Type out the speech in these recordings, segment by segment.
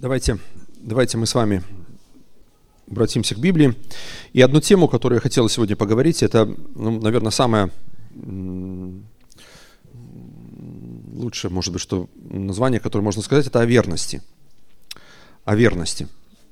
Давайте мы с вами обратимся к Библии. И одну тему, которую я хотел сегодня поговорить, это, наверное, самое лучшее, может быть, что название, которое можно сказать, это о верности. О верности.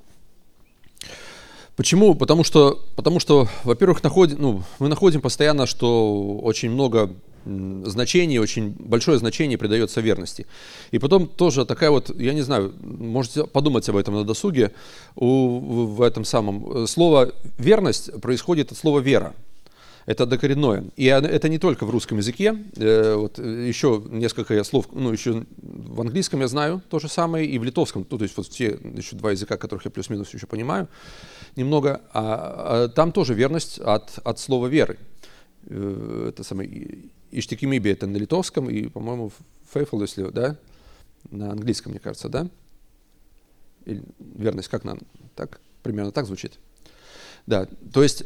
Почему? Потому что, во-первых, мы находим постоянно, что очень много значений, очень большое значение придается верности. И потом тоже такая вот, я не знаю, можете подумать об этом на досуге, в этом самом слово «верность» происходит от слова «вера». Это докоренное. И это не только в русском языке, вот еще несколько слов, еще в английском я знаю то же самое, и в литовском, то есть вот те еще два языка, которых я плюс-минус еще понимаю немного, там тоже верность от слова «веры». Это самое «иштикимиби» это на литовском, и, по-моему, «faithful», если, да, на английском, мне кажется, да? Или верность, как так, примерно так звучит. Да, то есть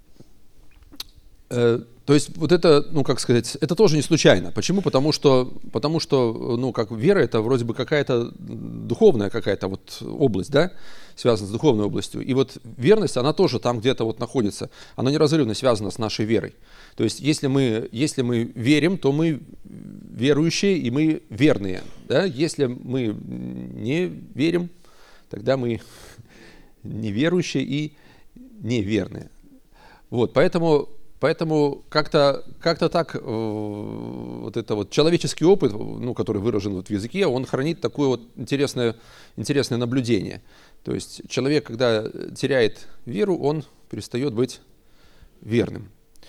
вот это, как сказать, это тоже не случайно. Почему? Потому что, как вера, это вроде бы какая-то духовная какая-то вот область, да, связана с духовной областью. И вот верность, она тоже там где-то вот находится. Она неразрывно связана с нашей верой. То есть, если мы верим, то мы верующие и мы верные. Да? Если мы не верим, тогда мы неверующие и неверные. Вот, поэтому как-то так вот это вот человеческий опыт, который выражен вот в языке, он хранит такое вот интересное наблюдение. То есть человек, когда теряет веру, он перестает быть верным.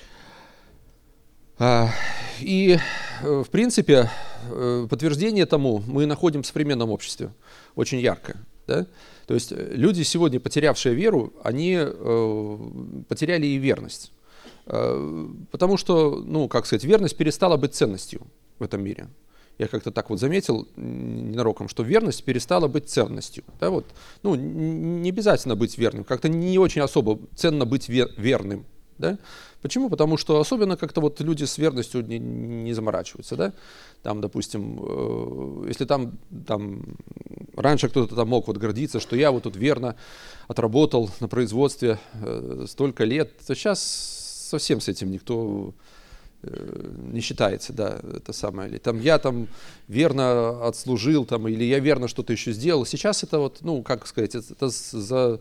И, в принципе, подтверждение тому мы находим в современном обществе очень ярко. Да? То есть люди сегодня, потерявшие веру, они потеряли и верность. Потому что, верность перестала быть ценностью в этом мире. Я как-то так вот заметил ненароком, что верность перестала быть ценностью. Да, вот. Не обязательно быть верным, как-то не очень особо ценно быть верным. Да? Почему? Потому что особенно как-то вот люди с верностью не заморачиваются. Да? Там, допустим, если там раньше кто-то там мог вот гордиться, что я вот тут верно отработал на производстве столько лет, то сейчас совсем с этим никто не считается, да, это самое. Или там я там верно отслужил, там, или я верно что-то еще сделал. Сейчас это вот, это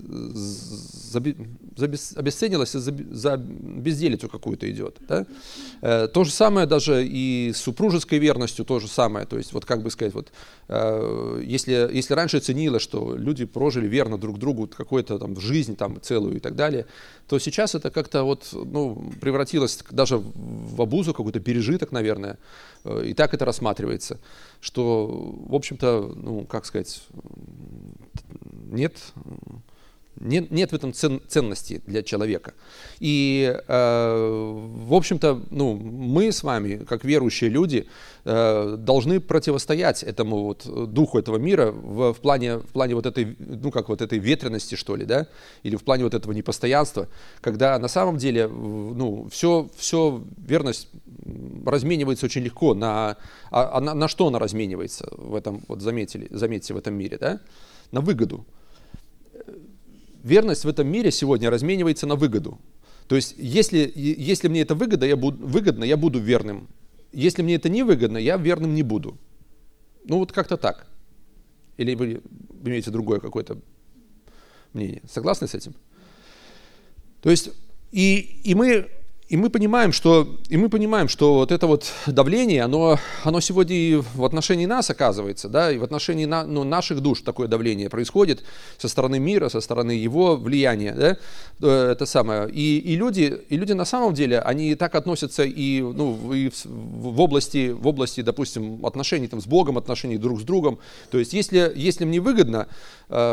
обесценилось, за безделицу какую-то идет. Да? То же самое даже и с супружеской верностью, то же самое. То есть, вот как бы сказать, вот, если раньше ценилось, что люди прожили верно друг другу какую-то там жизнь там, целую и так далее, то сейчас это как-то вот, превратилось даже в обузу, какой-то пережиток, наверное. И так это рассматривается, что, в общем-то, нет в этом ценности для человека. И, в общем-то, мы с вами, как верующие люди, должны противостоять этому вот духу этого мира в плане вот этой, этой ветрености, что ли, да, или в плане вот этого непостоянства, когда на самом деле, все верность разменивается очень легко. На что она разменивается в этом, вот заметьте, в этом мире, да? На выгоду. Верность в этом мире сегодня разменивается на выгоду. То есть, если мне это выгодно, я буду верным. Если мне это не выгодно, я верным не буду. Вот как-то так. Или вы имеете другое какое-то мнение? Согласны с этим? То есть, и мы понимаем, что вот это вот давление, оно сегодня и в отношении нас оказывается, да, и в отношении наших душ такое давление происходит со стороны мира, со стороны его влияния, да, это самое. И люди на самом деле, они так относятся и в области, допустим, отношений там с Богом, отношений друг с другом. То есть, если мне выгодно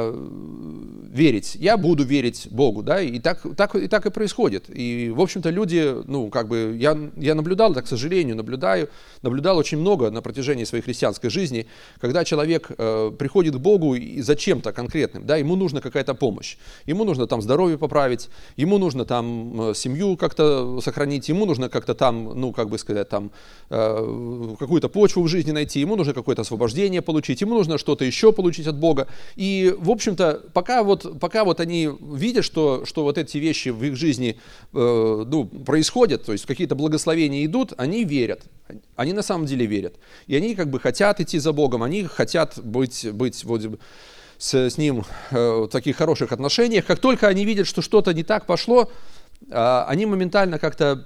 верить, я буду верить Богу, да, и так и происходит. И, в общем-то, люди люди, я наблюдал, так, к сожалению, наблюдал очень много на протяжении своей христианской жизни, когда человек приходит к Богу и зачем-то конкретным, да, ему нужна какая-то помощь, ему нужно там здоровье поправить, ему нужно там семью как-то сохранить, ему нужно как-то там, какую-то почву в жизни найти, ему нужно какое-то освобождение получить, ему нужно что-то еще получить от Бога. И, в общем-то, пока они видят, что вот эти вещи в их жизни происходят, то есть какие-то благословения идут, они верят. Они на самом деле верят. И они как бы хотят идти за Богом, они хотят быть вот с Ним в таких хороших отношениях. Как только они видят, что что-то не так пошло, они моментально как-то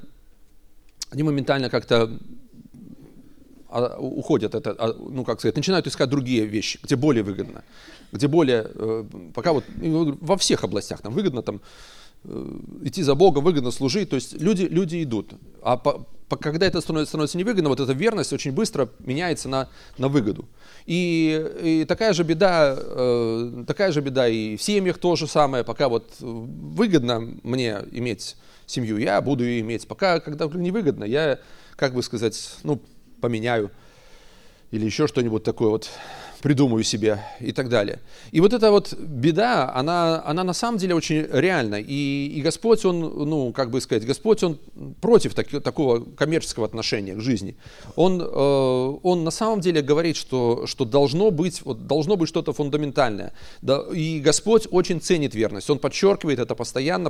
уходят, начинают искать другие вещи, где более выгодно, пока вот во всех областях там выгодно там идти за Богом, выгодно служить, то есть люди идут. А когда это становится невыгодно, вот эта верность очень быстро меняется на выгоду. И такая же беда и в семьях то же самое. Пока вот выгодно мне иметь семью, я буду ее иметь. Когда невыгодно, я, поменяю или еще что-нибудь такое вот придумаю себе и так далее. И вот эта вот беда, она на самом деле очень реальна. И Господь, Господь, Он против такого коммерческого отношения к жизни. Он на самом деле говорит, что должно быть что-то фундаментальное. И Господь очень ценит верность. Он подчеркивает это постоянно.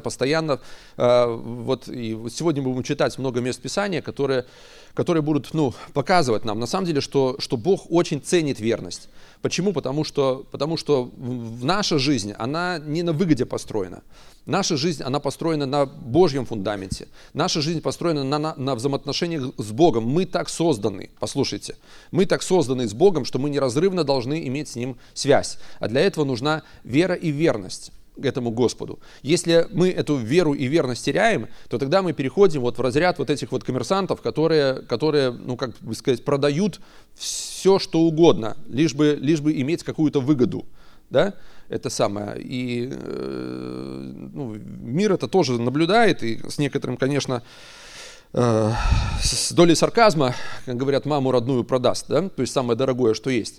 И сегодня мы будем читать много мест Писания, которые будут показывать нам, на самом деле, что Бог очень ценит верность. Почему? Потому что наша жизнь, она не на выгоде построена. Наша жизнь, она построена на Божьем фундаменте. Наша жизнь построена на взаимоотношениях с Богом. Мы так созданы, послушайте, мы так созданы с Богом, что мы неразрывно должны иметь с Ним связь. А для этого нужна вера и верность к этому Господу. Если мы эту веру и верность теряем, то тогда мы переходим в разряд вот этих вот коммерсантов, которые продают все, что угодно, лишь бы иметь какую-то выгоду. Да? Это самое. И мир это тоже наблюдает, и с некоторым, конечно, с долей сарказма, как говорят, маму родную продаст, да? То есть самое дорогое, что есть.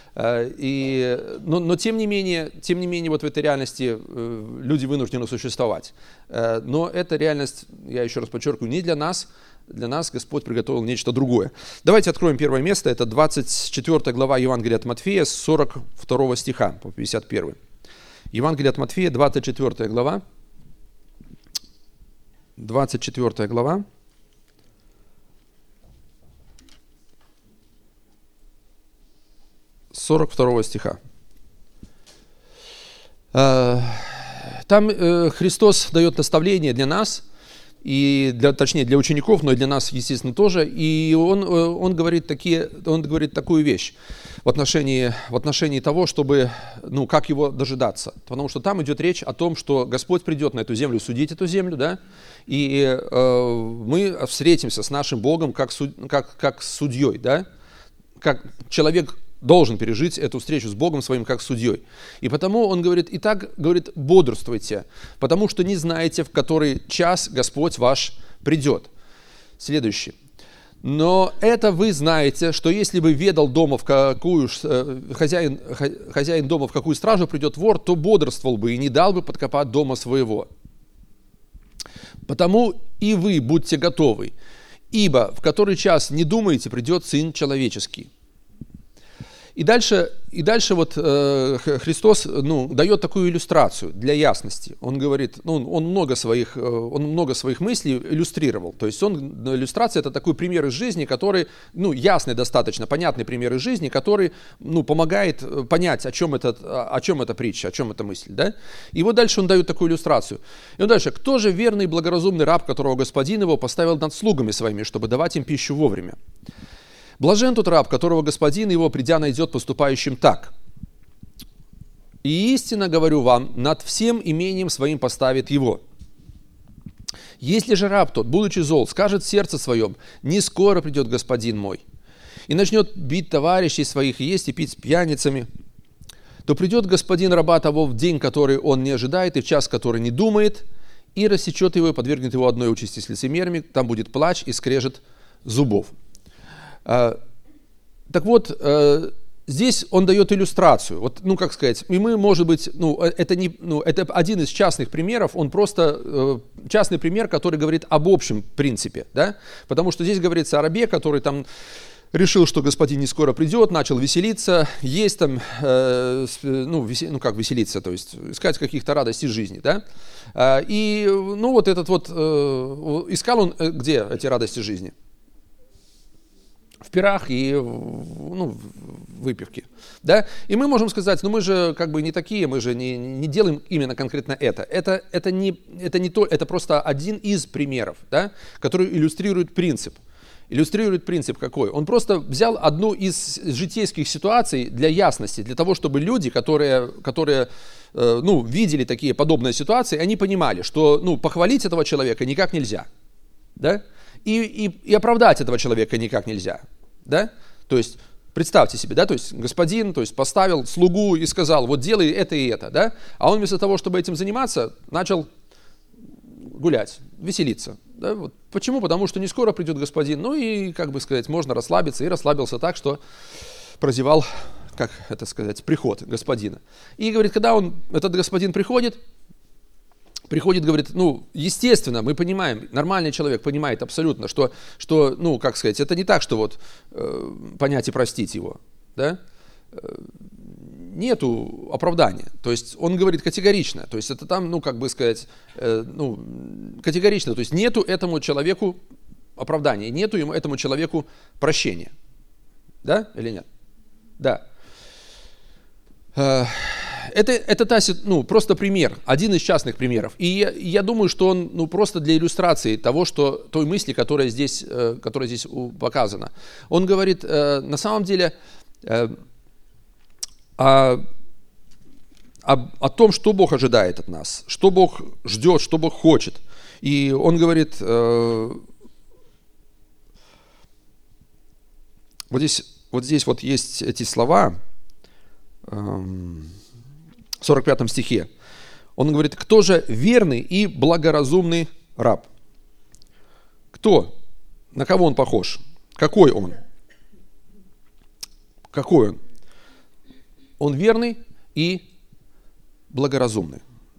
Но тем не менее, вот в этой реальности люди вынуждены существовать. Но эта реальность, я еще раз подчеркиваю, не для нас. Для нас Господь приготовил нечто другое. Давайте откроем первое место. Это 24 глава Евангелия от Матфея, с 42 стиха по 51. Евангелие от Матфея, 24 глава. 24 глава. 42 стиха. Там Христос дает наставление для нас, точнее для учеников, но и для нас, естественно, тоже. И он говорит такую вещь в отношении того, чтобы, как его дожидаться. Потому что там идет речь о том, что Господь придет на эту землю судить эту землю, да, и мы встретимся с нашим Богом как с судьей, да, как человек должен пережить эту встречу с Богом своим как судьей. И потому он говорит, бодрствуйте, потому что не знаете, в который час Господь ваш придет. Следующий. Но это вы знаете, что если бы ведал дома, хозяин дома, в какую стражу придет вор, то бодрствовал бы и не дал бы подкопать дома своего. Потому и вы будьте готовы, ибо в который час не думаете, придет Сын Человеческий. И дальше Христос дает такую иллюстрацию для ясности. Он говорит, он много своих мыслей иллюстрировал. То есть иллюстрация это такой пример из жизни, который, ясный достаточно, понятный пример из жизни, который, помогает понять, о чем эта притча, о чем эта мысль. Да? И вот дальше он дает такую иллюстрацию. И он дальше, кто же верный и благоразумный раб, которого господин его поставил над слугами своими, чтобы давать им пищу вовремя? Блажен тот раб, которого господин его, придя, найдет поступающим так. И истинно говорю вам, над всем имением своим поставит его. Если же раб тот, будучи зол, скажет в сердце своем, не скоро придет господин мой, и начнет бить товарищей своих, есть и пить с пьяницами, то придет господин раба того в день, который он не ожидает, и в час, который не думает, и рассечет его, и подвергнет его одной участи с лицемерами, там будет плач и скрежет зубов. Так вот, здесь он дает иллюстрацию. Вот, как сказать, и мы, может быть, это один из частных примеров, он просто частный пример, который говорит об общем принципе, да? Потому что здесь говорится о рабе, который там решил, что господин не скоро придет, начал веселиться, есть там, веселиться, то есть искать каких-то радостей жизни, да? И, искал он где эти радости жизни? В пирах и в выпивке. Да? И мы можем сказать, мы же как бы не такие, мы же не делаем именно конкретно это. Это просто один из примеров, да, который иллюстрирует принцип. Иллюстрирует принцип какой? Он просто взял одну из житейских ситуаций для ясности, для того, чтобы люди, которые видели такие подобные ситуации, они понимали, что похвалить этого человека никак нельзя. Да? И оправдать этого человека никак нельзя, да? То есть представьте себе, да, то есть господин, поставил слугу и сказал, вот делай это и это, да? А он вместо того, чтобы этим заниматься, начал гулять, веселиться. Да? Вот. Почему? Потому что не скоро придет господин, можно расслабиться, и расслабился так, что прозевал, приход господина. И говорит, когда этот господин приходит, говорит, естественно, мы понимаем, нормальный человек понимает абсолютно, что это не так, что понять и простить его, да? Нету оправдания, то есть он говорит категорично, то есть это там, категорично, то есть нету этому человеку оправдания, нету этому человеку прощения, да, или нет? Да. Это просто пример, один из частных примеров. И я думаю, что он просто для иллюстрации той мысли, которая здесь показана. Он говорит на самом деле о том, что Бог ожидает от нас, что Бог ждет, что Бог хочет. И он говорит, вот здесь есть эти слова, в 45 стихе. Он говорит, кто же верный и благоразумный раб? Кто? На кого он похож? Какой он? Какой он? Он верный и благоразумный.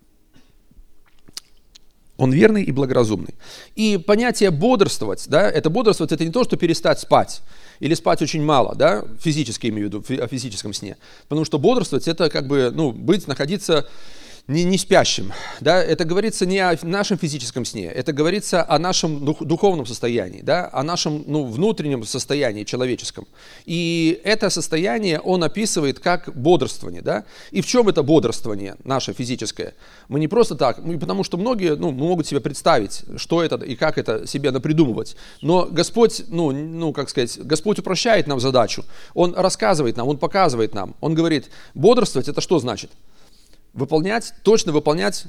Он верный и благоразумный. И понятие бодрствовать, да, это не то, что перестать спать. Или спать очень мало, да, физически имею в виду, о физическом сне. Потому что бодрствовать это находиться не спящим. Да? Это говорится не о нашем физическом сне, это говорится о нашем духовном состоянии, да? О нашем внутреннем состоянии человеческом. И это состояние он описывает как бодрствование. Да? И в чем это бодрствование наше физическое? Мы не просто так, потому что многие могут себе представить, что это и как это себе напридумывать. Но Господь, Господь упрощает нам задачу. Он рассказывает нам, Он показывает нам. Он говорит, бодрствовать это что значит? Точно выполнять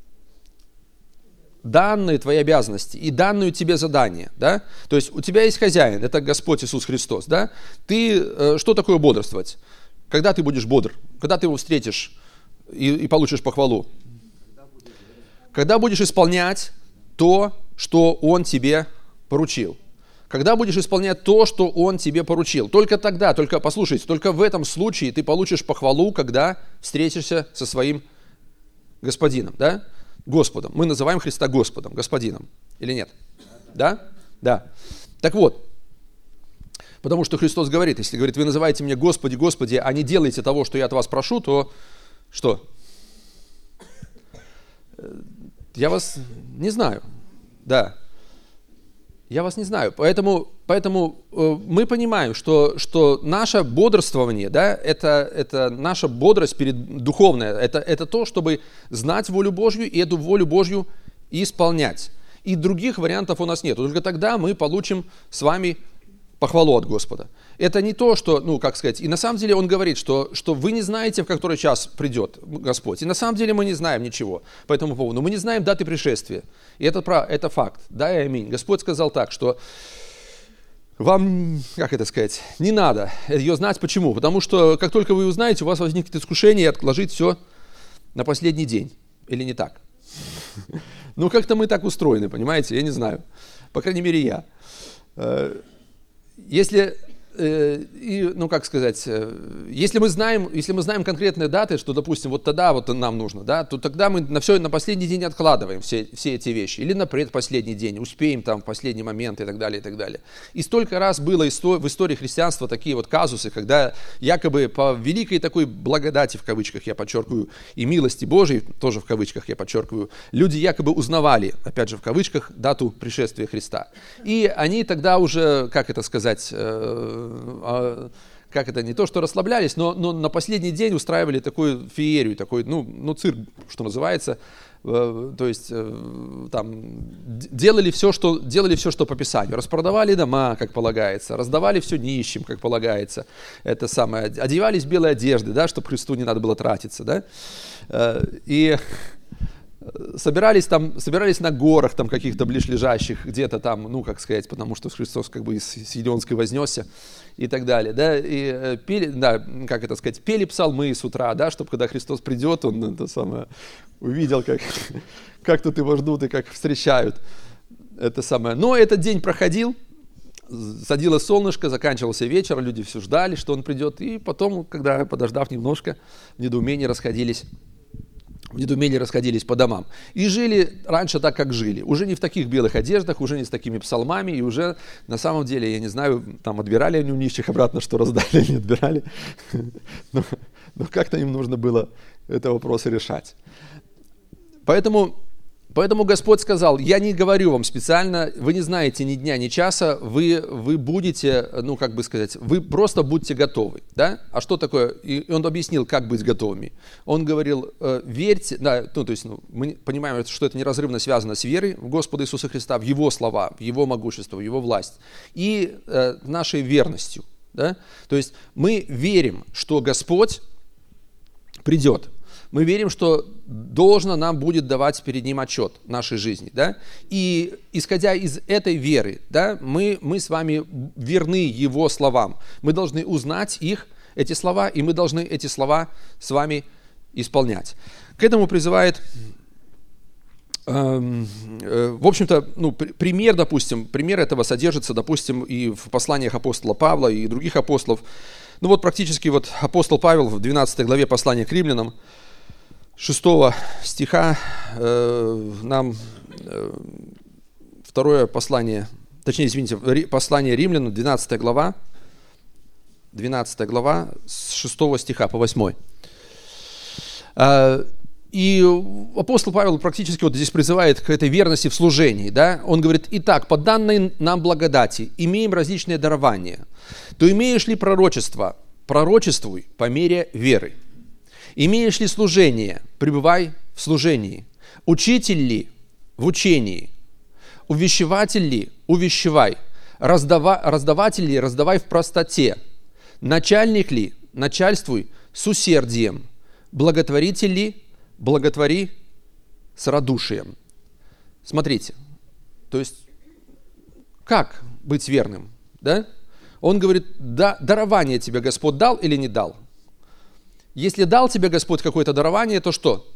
данные твои обязанности и данную тебе задание, да? То есть у тебя есть хозяин, это Господь Иисус Христос, да? Что такое бодрствовать? Когда ты будешь бодр? Когда ты его встретишь и получишь похвалу? Когда будешь исполнять то, что Он тебе поручил. Когда будешь исполнять то, что Он тебе поручил. Только тогда, только в этом случае ты получишь похвалу, когда встретишься со своим Господином, да? Господом. Мы называем Христа Господом, Господином. Или нет? Да? Да. Так вот, потому что Христос говорит, если говорит, вы называете меня Господи, Господи, а не делаете того, что я от вас прошу, то что? Я вас не знаю. Да. Я вас не знаю, поэтому мы понимаем, что наше бодрствование, да, это наша бодрость духовная, это то, чтобы знать волю Божью и эту волю Божью исполнять. И других вариантов у нас нет. Только тогда мы получим с вами похвалу от Господа. Это не то, что, и на самом деле Он говорит, что вы не знаете, в который час придет Господь. И на самом деле мы не знаем ничего по этому поводу. Мы не знаем даты пришествия. И это факт. Да и аминь. Господь сказал так, что вам, не надо ее знать. Почему? Потому что как только вы узнаете, у вас возникнет искушение отложить все на последний день. Или не так? Ну, как-то мы так устроены, понимаете, я не знаю. По крайней мере, я. Если, ну как сказать, если мы знаем конкретные даты, что, допустим, вот тогда вот нам нужно, да, то тогда мы на последний день откладываем все эти вещи. Или на предпоследний день, успеем там в последний момент и так далее, и так далее. И столько раз было в истории христианства такие вот казусы, когда якобы по великой такой благодати, в кавычках я подчеркиваю, и милости Божией, тоже в кавычках я подчеркиваю, люди якобы узнавали, опять же в кавычках, дату пришествия Христа. И они тогда уже, как это сказать, как это, не то что расслаблялись, но на последний день устраивали такую феерию, такой, ну цирк, что называется, то есть там делали все, что по Писанию, распродавали дома, как полагается, раздавали все нищим, как полагается, это самое, одевались в белые одежды, да, чтобы Христу не надо было тратиться, да, и собирались на горах там каких-то ближлежащих, где-то там, ну, как сказать, потому что Христос как бы из Сидонской вознесся и так далее, да, и пели, да, как это сказать, пели псалмы с утра, да, чтобы когда Христос придет, он это самое, увидел, как тут его ждут и как встречают, это самое. Но этот день проходил, садилось солнышко, заканчивался вечер, люди все ждали, что он придет, и потом, когда, подождав немножко, в недоумении расходились по домам. И жили раньше так, как жили. Уже не в таких белых одеждах, уже не с такими псалмами, и уже на самом деле, я не знаю, там отбирали они у нищих обратно, что раздали, или не отбирали. Но как-то им нужно было этот вопрос решать. Поэтому Господь сказал, я не говорю вам специально, вы не знаете ни дня, ни часа, вы будете, ну как бы сказать, вы просто будьте готовы. Да? А что такое? И он объяснил, как быть готовыми. Он говорил, верьте, да, ну, то есть мы понимаем, что это неразрывно связано с верой в Господа Иисуса Христа, в Его слова, в Его могущество, в Его власть и нашей верностью. Да? То есть мы верим, что Господь придет. Мы верим, что должно нам будет давать перед Ним отчет в нашей жизни. Да? И исходя из этой веры, да, мы с вами верны Его словам. Мы должны узнать эти слова, и мы должны эти слова с вами исполнять. К этому призывает, в общем-то, ну, пример этого содержится, допустим, и в посланиях апостола Павла и других апостолов. Ну вот практически вот апостол Павел в 12 главе послания к римлянам, 6 стиха нам второе послание, точнее, извините, послание римлянам, 12 глава, с 6 стиха по 8. И апостол Павел практически вот здесь призывает к этой верности в служении. Да? Он говорит, итак, по данной нам благодати имеем различные дарования. То имеешь ли пророчество? Пророчествуй по мере веры. Имеешь ли служение? Пребывай в служении. Учитель ли? В учении. Увещеватель ли? Увещевай. Раздаватель ли? Раздавай в простоте. Начальник ли? Начальствуй с усердием. Благотворитель ли? Благотвори с радушием. Смотрите, то есть, как быть верным? Да? Он говорит, да, дарование тебе Господь дал или не дал? Если дал тебе Господь какое-то дарование, то что?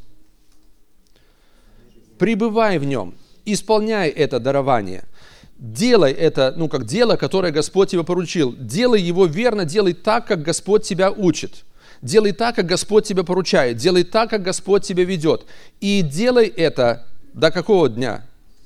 Пребывай в нем, исполняй это дарование. Делай это, ну, как дело, которое Господь тебе поручил. Делай его верно, делай так, как Господь тебя учит. Делай так, как Господь тебя поручает. Делай так, как Господь тебя ведет. И делай это до какого дня?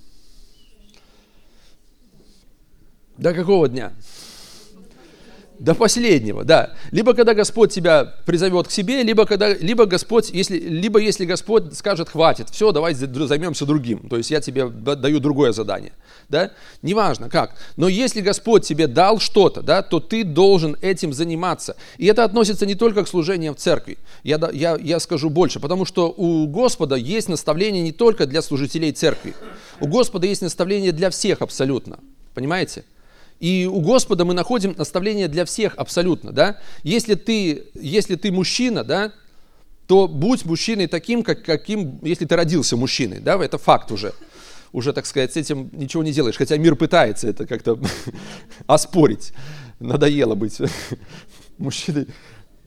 До какого дня? До последнего, да. Либо когда Господь тебя призовет к себе, либо если Господь скажет, хватит, все, давай займемся другим. То есть я тебе даю другое задание. Да? Неважно как. Но если Господь тебе дал что-то, да, то ты должен этим заниматься. И это относится не только к служению в церкви. Я скажу больше, потому что у Господа есть наставление не только для служителей церкви. У Господа есть наставление для всех абсолютно. Понимаете? И у Господа мы находим наставление для всех абсолютно, да. Если ты мужчина, да, то будь мужчиной таким, каким, если ты родился мужчиной, да, это факт уже, так сказать, с этим ничего не делаешь, хотя мир пытается это как-то оспорить, надоело быть мужчиной,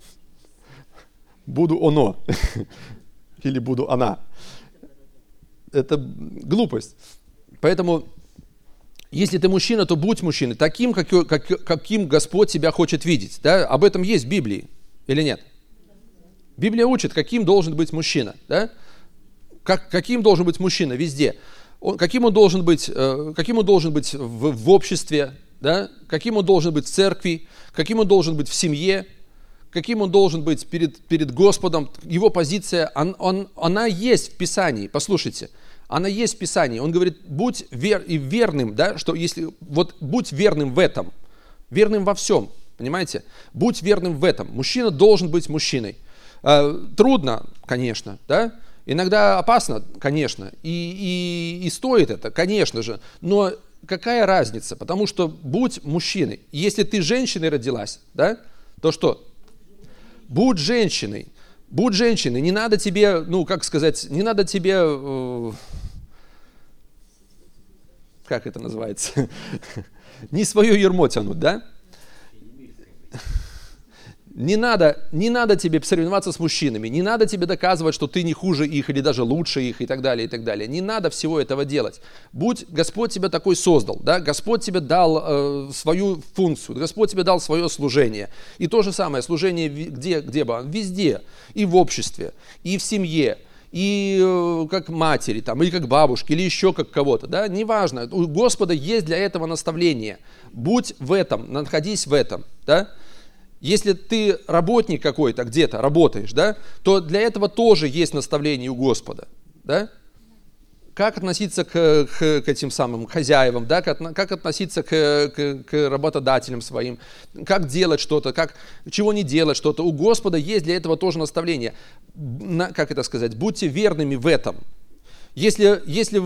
буду оно, или буду она. Это глупость. Поэтому, если ты мужчина, то будь мужчиной, таким, каким Господь тебя хочет видеть. Да? Об этом есть в Библии или нет? Библия учит, каким должен быть мужчина. Да? Каким должен быть мужчина везде. Каким он должен быть в обществе, да? Каким он должен быть в церкви, каким он должен быть в семье, каким он должен быть перед Господом. Его позиция, она есть в Писании. Послушайте, она есть в Писании. Он говорит, будь верным, да, что если, вот будь верным в этом, верным во всем, понимаете? Будь верным в этом. Мужчина должен быть мужчиной. Трудно, конечно, да? Иногда опасно, конечно, и стоит это, конечно же, но какая разница? Потому что будь мужчиной. Если ты женщиной родилась, да, то что? Будь женщиной, не надо тебе, не надо тебе, как это называется, не свое ярмо тянуть, да? Не надо тебе соревноваться с мужчинами, не надо тебе доказывать, что ты не хуже их или даже лучше их и так далее, и так далее. Не надо всего этого делать. Господь тебя такой создал, да? Господь тебе дал свою функцию, Господь тебе дал свое служение. И то же самое служение где бы? Везде, и в обществе, и в семье, и как матери, там, или как бабушки, или еще как кого-то, да? Неважно, у Господа есть для этого наставление. Будь в этом, находись в этом, да? Если ты работник какой-то, где-то работаешь, да, то для этого тоже есть наставление у Господа. Да? Как относиться к этим самым хозяевам, да? Как относиться к работодателям своим, как делать что-то, чего не делать что-то. У Господа есть для этого тоже наставление. Будьте верными в этом. Если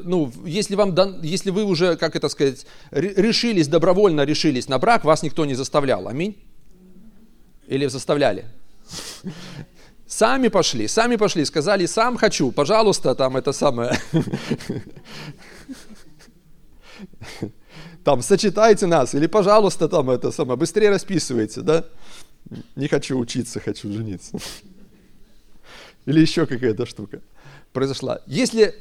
вы уже, добровольно решились на брак, вас никто не заставлял. Аминь. Или заставляли? Сами пошли, сказали, сам хочу, пожалуйста, там это самое. Там, сочетайте нас, или, пожалуйста, там это самое, быстрее расписывайте, да? Не хочу учиться, хочу жениться. Или еще какая-то штука произошла. Если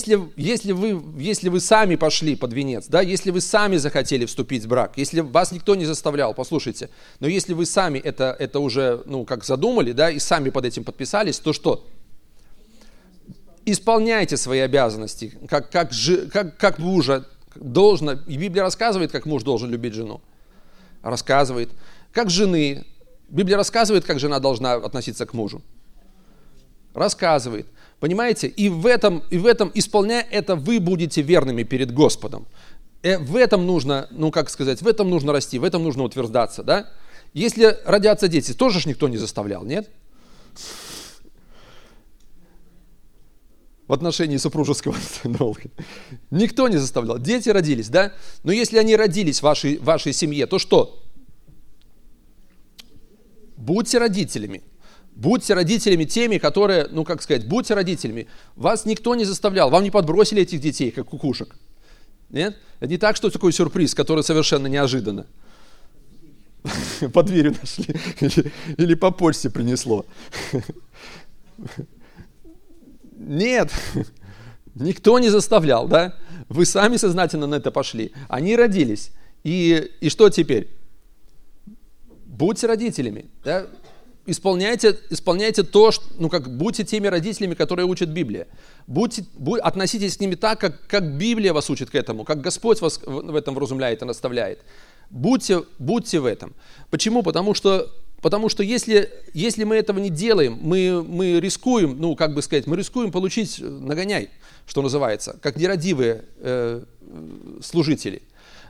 вы сами пошли под венец, да, если вы сами захотели вступить в брак, если вас никто не заставлял, послушайте, но если вы сами это уже, задумали, да, и сами под этим подписались, то что? Исполняйте свои обязанности, как мужа должно, и Библия рассказывает, как муж должен любить жену, рассказывает, как жены, Библия рассказывает, как жена должна относиться к мужу, рассказывает. Понимаете? И в этом, исполняя это, вы будете верными перед Господом. В этом нужно, в этом нужно расти, в этом нужно утверждаться, да? Если родятся дети, тоже ж никто не заставлял, нет? В отношении супружеского долга. Никто не заставлял. Дети родились, да? Но если они родились в вашей семье, то что? Будьте родителями. Будьте родителями теми, которые, будьте родителями. Вас никто не заставлял, вам не подбросили этих детей, как кукушек. Нет? Это не так, что такой сюрприз, который совершенно неожиданно. По дверью нашли или по почте принесло. Нет, никто не заставлял, да? Вы сами сознательно на это пошли. Они родились. И что теперь? Будьте родителями, да? Исполняйте то, будьте теми родителями, которые учат Библия. Относитесь к ними так, как Библия вас учит к этому, как Господь вас в этом вразумляет и наставляет. Будьте в этом. Почему? Потому что если мы этого не делаем, мы рискуем, мы рискуем получить нагоняй, что называется, как нерадивые служители.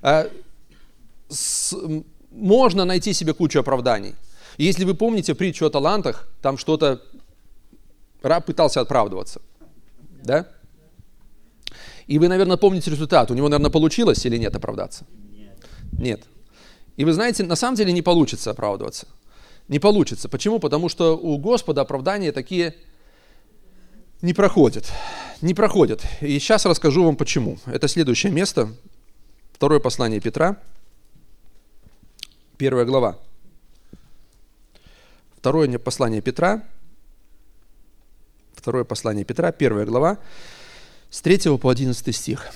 Можно найти себе кучу оправданий. Если вы помните притчу о талантах, там что-то раб пытался оправдываться, да? И вы, наверное, помните результат. У него, наверное, получилось или нет оправдаться? Нет. И вы знаете, на самом деле не получится оправдываться. Не получится. Почему? Потому что у Господа оправдания такие не проходят. Не проходят. И сейчас расскажу вам почему. Это следующее место. Второе послание Петра, 1 глава. Второе послание Петра, 1 глава, С 3 по 11 стих.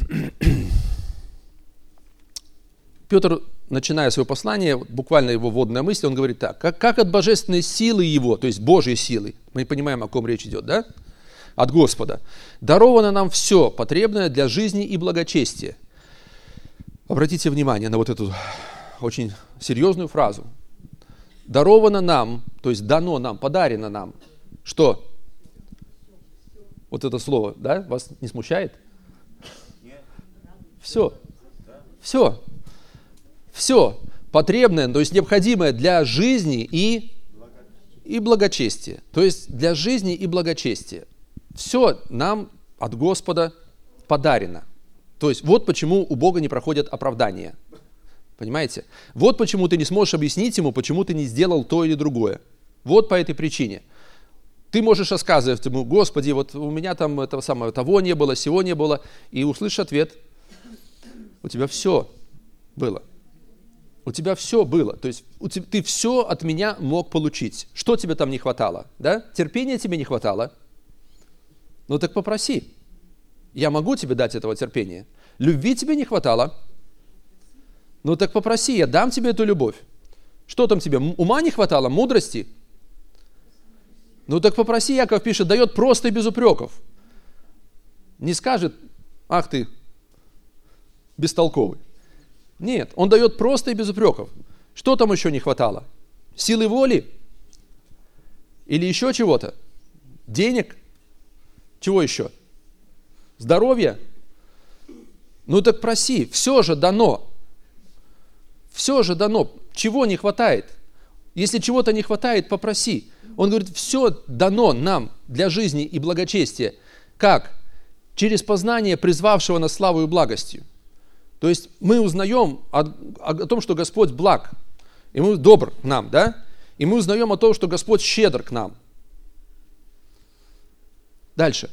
Петр, начиная свое послание, буквально его вводная мысль, он говорит так: как от божественной силы его, то есть Божьей силы, мы понимаем, о ком речь идет, да? От Господа, даровано нам все потребное для жизни и благочестия. Обратите внимание на вот эту очень серьезную фразу. Даровано нам, то есть дано нам, подарено нам. Что? Вот это слово, да, вас не смущает? Все. Все. Все потребное, то есть необходимое для жизни и благочестия. То есть для жизни и благочестия. Все нам от Господа подарено. То есть вот почему у Бога не проходят оправдания. Понимаете? Вот почему ты не сможешь объяснить ему, почему ты не сделал то или другое. Вот по этой причине. Ты можешь рассказывать ему: Господи, вот у меня там этого самого, того не было, сего не было, и услышишь ответ: у тебя все было. У тебя все было. То есть ты все от меня мог получить. Что тебе там не хватало? Да? Терпения тебе не хватало? Ну так попроси. Я могу тебе дать этого терпения. Любви тебе не хватало? Ну так попроси, я дам тебе эту любовь. Что там тебе? Ума не хватало? Мудрости? Ну так попроси, Яков пишет, дает просто и без упреков. Не скажет: ах ты, бестолковый. Нет, он дает просто и без упреков. Что там еще не хватало? Силы воли? Или еще чего-то? Денег? Чего еще? Здоровья? Ну так проси, все же дано. Все же дано. Чего не хватает? Если чего-то не хватает, попроси. Он говорит, все дано нам для жизни и благочестия. Как? Через познание призвавшего нас славою и благостью. То есть мы узнаем о том, что Господь благ, и мы добр к нам, да? И мы узнаем о том, что Господь щедр к нам. Дальше.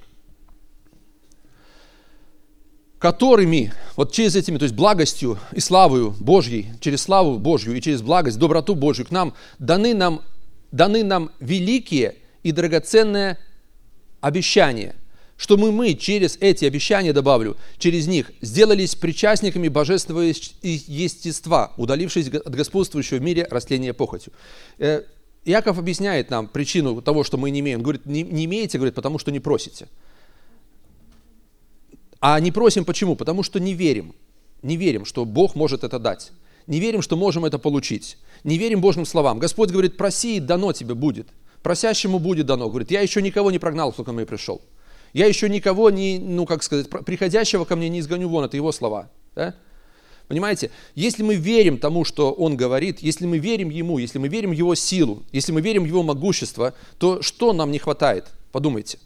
Которыми, вот через этими, то есть благостью и славою Божьей, через славу Божью и через благость, доброту Божью к нам, даны нам великие и драгоценные обещания, что мы через эти обещания, добавлю, через них сделались причастниками божественного естества, удалившись от господствующего в мире растления похотью. Иаков объясняет нам причину того, что мы не имеем. Он говорит, не имеете, говорит, потому что не просите. А не просим почему? Потому что не верим. Не верим, что Бог может это дать. Не верим, что можем это получить. Не верим Божьим словам. Господь говорит, проси, и дано тебе будет. Просящему будет дано. Говорит, я еще никого не прогнал, кто ко мне пришел. Я еще никого не, приходящего ко мне не изгоню вон. Это его слова. Да? Понимаете? Если мы верим тому, что Он говорит, если мы верим Ему, если мы верим в Его силу, если мы верим в Его могущество, то что нам не хватает? Подумайте.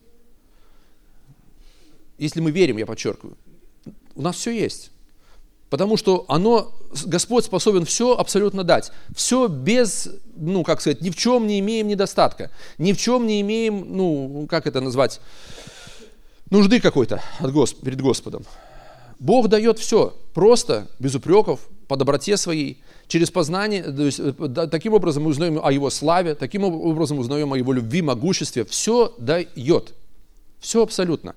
Если мы верим, я подчеркиваю, у нас все есть. Потому что Господь способен все абсолютно дать. Все без, ни в чем не имеем недостатка. Ни в чем не имеем, нужды какой-то перед Господом. Бог дает все просто, без упреков, по доброте своей, через познание. То есть, таким образом мы узнаем о Его славе, таким образом мы узнаем о Его любви, могуществе. Все дает. Все абсолютно.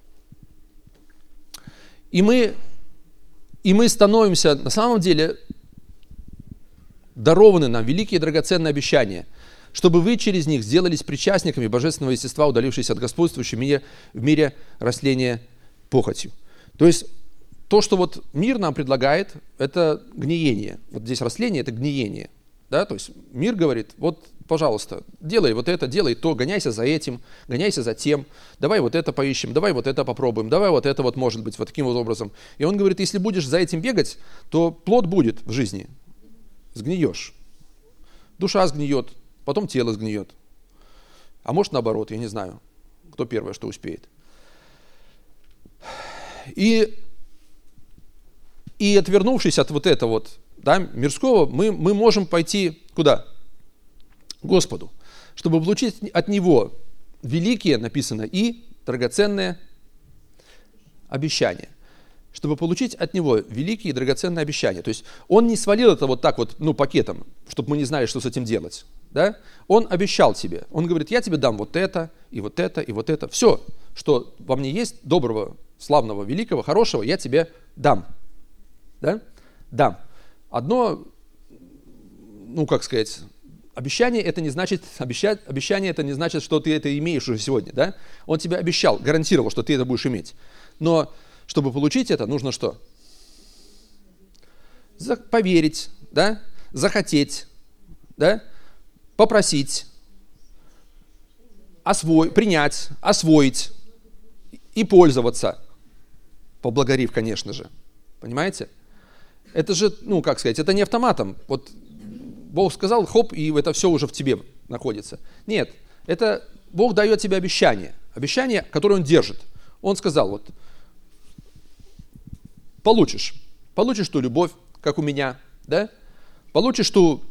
И мы становимся, на самом деле, дарованы нам великие драгоценные обещания, чтобы вы через них сделались причастниками божественного естества, удалившись от господствующего в мире растления похотью. То есть, то, что вот мир нам предлагает, это гниение. Вот здесь растление – это гниение. Да? То есть, мир говорит, вот, пожалуйста, делай вот это, делай то, гоняйся за этим, гоняйся за тем, давай вот это поищем, давай вот это попробуем, давай вот это вот может быть вот таким вот образом. И он говорит, если будешь за этим бегать, то плод будет в жизни. Сгниешь. Душа сгниет, потом тело сгниет. А может наоборот, я не знаю, кто первое, что успеет. И отвернувшись от вот этого мирского, мы можем пойти куда? К Господу, чтобы получить от Него великие, написано, и драгоценные обещания. Чтобы получить от Него великие и драгоценные обещания. То есть Он не свалил это вот так вот, пакетом, чтобы мы не знали, что с этим делать. Да? Он обещал тебе. Он говорит, я тебе дам вот это, и вот это, и вот это. Все, что во мне есть доброго, славного, великого, хорошего, я тебе дам. Да? Дам. Одно, обещание это не значит, обещание это не значит, что ты это имеешь уже сегодня. Да? Он тебе обещал, гарантировал, что ты это будешь иметь. Но чтобы получить это, нужно что? Поверить, да? Захотеть, да? Попросить, принять, освоить и пользоваться, поблагодарив, конечно же. Понимаете? Это же, это не автоматом. Вот Бог сказал, хоп, и это все уже в тебе находится. Нет, это Бог дает тебе обещание, которое Он держит. Он сказал, вот, получишь ту любовь, как у меня, да? Получишь ту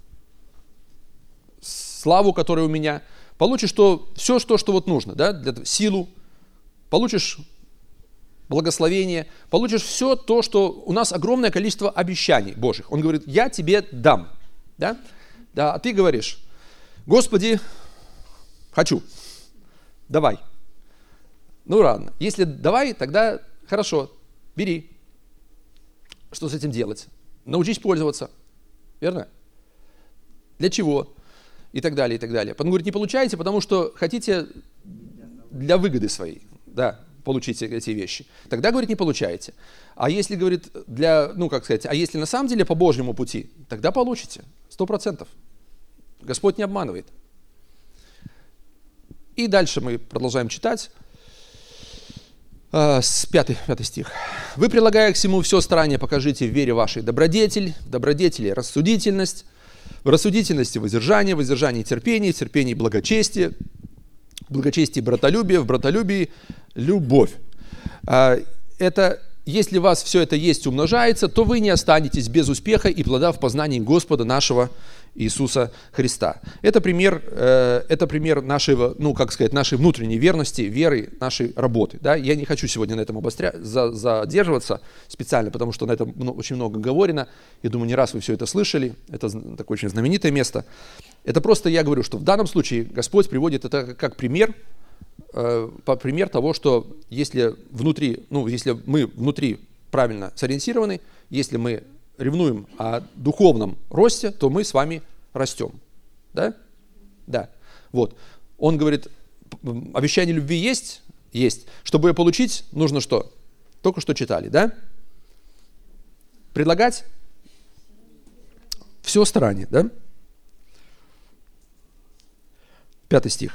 славу, которая у меня, получишь все, что вот нужно, да? Силу, получишь благословение, получишь все то, что у нас огромное количество обещаний Божьих. Он говорит, я тебе дам, да? Да, а ты говоришь, Господи, хочу, давай. Ну ладно, если давай, тогда хорошо, бери. Что с этим делать? Научись пользоваться. Верно? Для чего? И так далее, и так далее. Он говорит, не получаете, потому что хотите для выгоды своей, да, получить эти вещи. Тогда, говорит, не получаете. А если, говорит, а если на самом деле по Божьему пути, тогда получите. 100%. Господь не обманывает. И дальше мы продолжаем читать. С 5 стих. «Вы, прилагая к всему все старание, покажите в вере вашей добродетель, в добродетели рассудительность, в рассудительности воздержание, в воздержании терпение, в терпении благочестие, в благочестии братолюбие, в братолюбии любовь». Это, если у вас все это есть, умножается, то вы не останетесь без успеха и плода в познании Господа нашего Иисуса Христа. Это пример нашего, нашей внутренней верности, веры, нашей работы. Да? Я не хочу сегодня на этом задерживаться специально, потому что на этом очень много говорено. Я думаю, не раз вы все это слышали. Это такое очень знаменитое место. Это просто я говорю, что в данном случае Господь приводит это как пример того, что если мы внутри правильно сориентированы, если мы ревнуем о духовном росте, то мы с вами растем. Да? Да. Вот. Он говорит, обещание любви есть? Есть. Чтобы ее получить, нужно что? Только что читали, да? Предлагать все старание, да? 5 стих.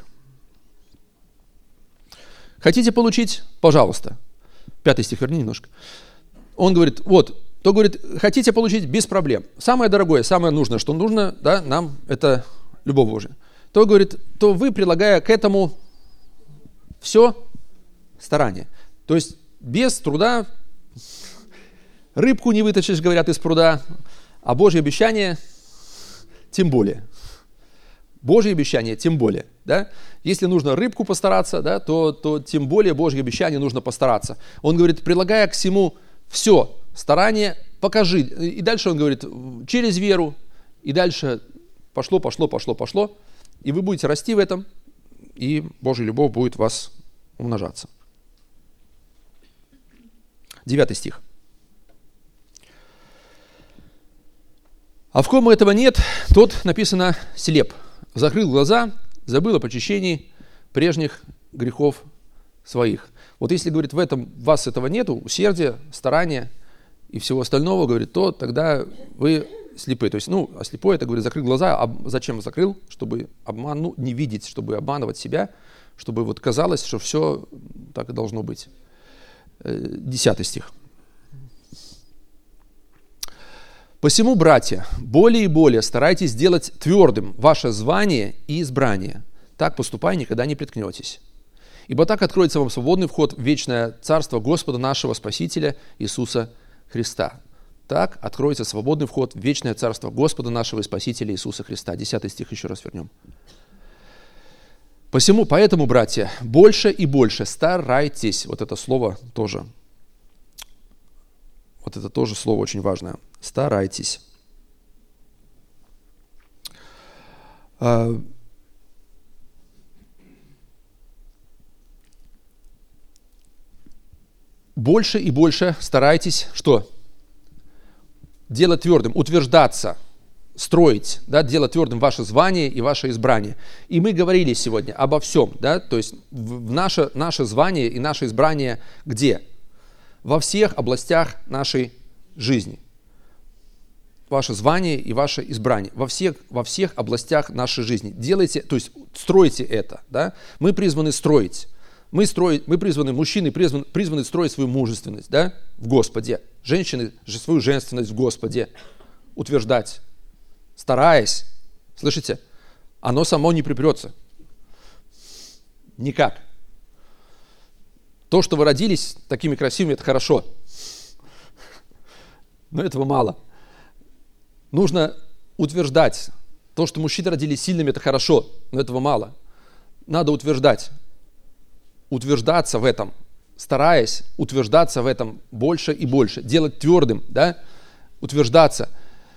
Хотите получить? Пожалуйста. 5 стих, верни немножко. Он говорит, хотите получить без проблем. Самое дорогое, самое нужное, что нужно, да, нам, это любовь Божия. То вы, прилагая к этому все старание. То есть без труда рыбку не вытащишь, говорят, из пруда, а Божье обещание тем более. Божье обещание тем более. Да? Если нужно рыбку постараться, да, то тем более Божье обещание нужно постараться. Он говорит, прилагая к всему все старание, покажи. И дальше он говорит, через веру. И дальше пошло. И вы будете расти в этом, и Божья любовь будет в вас умножаться. 9 стих. А в ком этого нет, тот, написано, слеп. Закрыл глаза, забыл о почищении прежних грехов своих. Вот если, говорит, в вас этого нету, усердия, старания и всего остального, говорит, то тогда вы слепы. То есть, а слепой, это, говорит, закрыл глаза. А зачем закрыл? Чтобы не видеть, чтобы обманывать себя, чтобы вот казалось, что все так и должно быть. 10 стих. «Посему, братья, более и более старайтесь сделать твердым ваше звание и избрание. Так поступая, никогда не приткнетесь. Ибо так откроется вам свободный вход в вечное царство Господа нашего Спасителя Иисуса Христа». Так откроется свободный вход в вечное царство Господа нашего и Спасителя Иисуса Христа. 10 стих еще раз вернем. Поэтому, братья, больше и больше старайтесь. Вот это слово тоже. Вот это тоже слово очень важное. Старайтесь. больше и больше старайтесь что? Делать твердым, утверждаться, строить, да, делать твердым ваше звание и ваше избрание. И мы говорили сегодня обо всем, да, то есть наше звание и наше избрание где? Во всех областях нашей жизни. Ваше звание и ваше избрание. Во всех областях нашей жизни. Делайте, то есть стройте это. Да? Мы призваны строить. Мы призваны, мужчины призваны строить свою мужественность, да, в Господе. Женщины же свою женственность в Господе утверждать, стараясь. Слышите? Оно само не припрется. Никак. То, что вы родились такими красивыми, это хорошо. Но этого мало. Нужно утверждать. То, что мужчины родились сильными, это хорошо, но этого мало. Надо утверждать. Утверждаться в этом, стараясь утверждаться в этом больше и больше. Делать твердым, да? Утверждаться.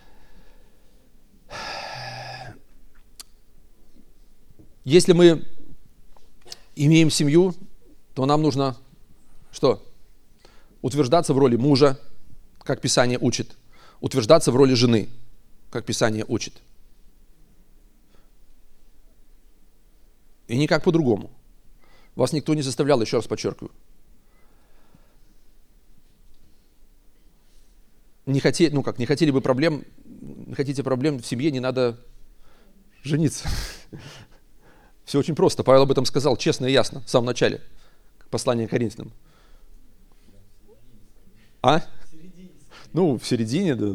Если мы имеем семью, то нам нужно что? Утверждаться в роли мужа, как Писание учит. Утверждаться в роли жены, как Писание учит. И никак по-другому. Вас никто не заставлял, еще раз подчеркиваю. Не хотите проблем в семье, не надо жениться. Все очень просто. Павел об этом сказал честно и ясно в самом начале послания к Коринфянам. А? В середине, да.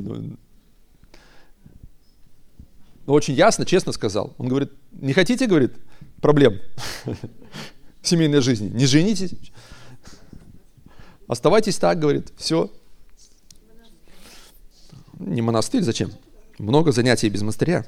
Но очень ясно, честно сказал. Он говорит, не хотите, говорит, проблем в семейной жизни? Не женитесь. Оставайтесь так, говорит, все. Не монастырь, зачем? Много занятий без монастыря.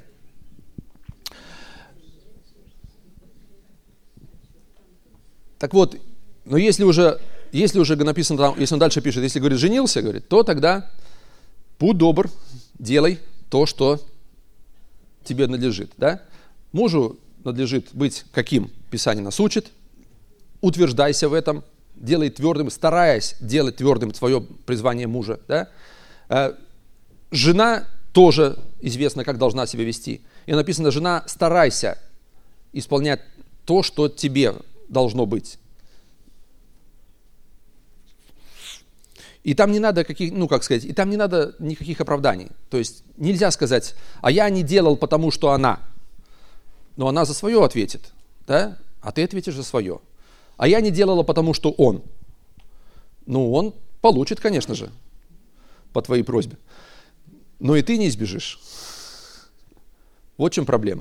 Так вот, но если уже написано там, если он дальше пишет, если, говорит, женился, говорит, то тогда будь добр, делай то, что тебе надлежит. Да? Мужу надлежит быть каким? Писание нас учит. Утверждайся в этом, делай твердым, стараясь делать твердым твое призвание мужа. Да? Жена тоже известно, как должна себя вести. И написано, жена, старайся исполнять то, что тебе должно быть. И там не надо никаких оправданий. То есть нельзя сказать, а я не делал, потому что она. Но она за свое ответит, да? А ты ответишь за свое. А я не делала, потому что он. Он получит, конечно же, по твоей просьбе. Но и ты не избежишь. Вот в чем проблема.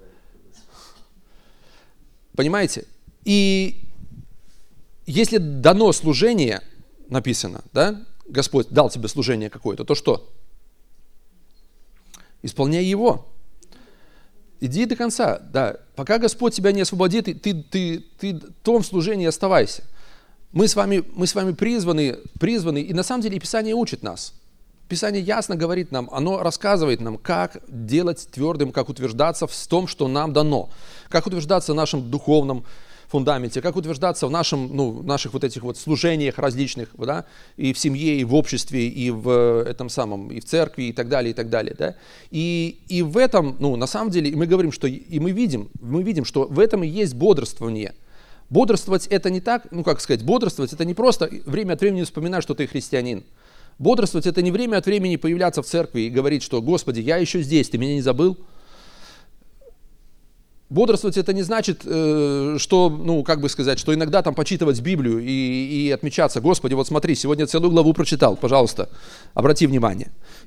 Понимаете? И если дано служение, написано, да, Господь дал тебе служение какое-то, то что? Исполняй его. Иди до конца, да. Пока Господь тебя не освободит, ты в том служении оставайся. Мы с вами призваны, и на самом деле Писание учит нас. Писание ясно говорит нам, оно рассказывает нам, как делать твердым, как утверждаться в том, что нам дано. Как утверждаться в нашем духовном фундаменте, как утверждаться в наших вот этих вот служениях различных, да, и в семье, и в обществе, и в и в церкви, и так далее, да. И в этом, на самом деле, мы говорим, что, и мы видим, что в этом и есть бодрствование. Бодрствовать это не так, бодрствовать это не просто время от времени вспоминать, что ты христианин. Бодрствовать это не время от времени появляться в церкви и говорить, что, Господи, я еще здесь, ты меня не забыл? Бодрствовать это не значит, что, что иногда там почитывать Библию и отмечаться, Господи, вот смотри, сегодня целую главу прочитал, пожалуйста, обрати внимание.